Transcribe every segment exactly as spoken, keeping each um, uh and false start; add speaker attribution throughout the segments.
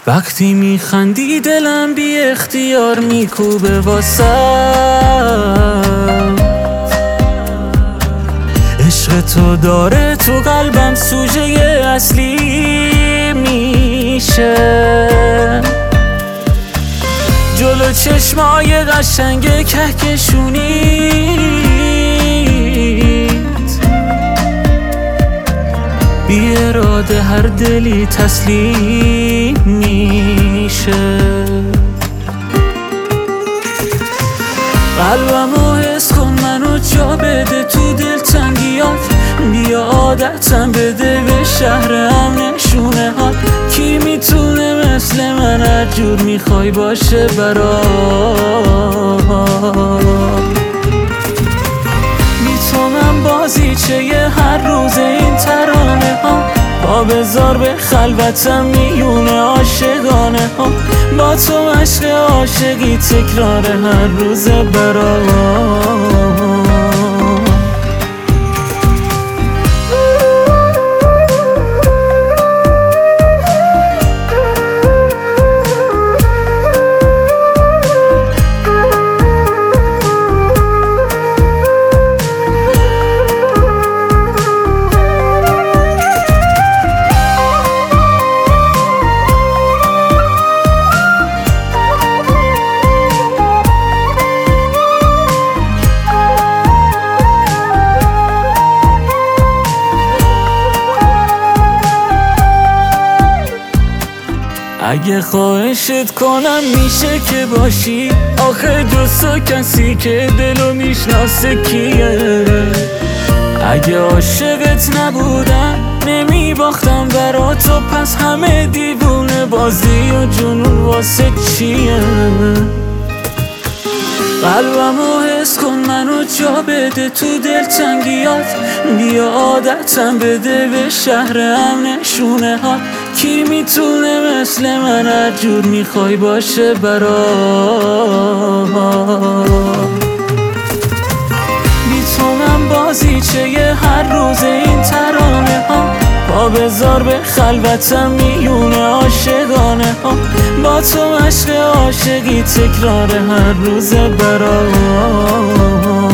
Speaker 1: وقتی میخندی دلم بی اختیار میکوبه واسم، عشق تو داره تو قلبم سوژه اصلی میشه. جلو چشمای قشنگ کهکشونیت بی اراده هر دلی تسلیم میشه. قلبمو حس کن، منو جا بده تو دلتنگیات، بیا عادتم بده به شهرم نشونه ها. کی میتونه مثل من هر جور میخوای باشه برام؟ بی تو من بازیچه هر روز این ترانه ها، پا بذار به خلوتم میونه عاشقانه ها. با تو عشق عاشقی تکرار هر روز برام. اگه خواهشت کنم میشه که باشی، آخه جز تو کسی که دلو میشناسه کیه؟ اگه عاشقت نبودم نمیباختم برا تو، پس همه دیوونه بازی و جنون واسه چیه؟ قلبمو حس کن، منو جا بده تو دلتنگیات، بیا عادتم بده به شهرم نشونه ها. کی میتونه مثل من هر جور میخوای باشه برام؟ بی تو من بازیچه هر روز این ترانه ها، پا بذار به خلوتم میونه عاشقانه ها. با تو عشق عاشقی تکرار هر روز برام.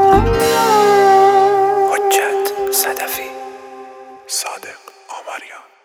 Speaker 2: صادق آمریان.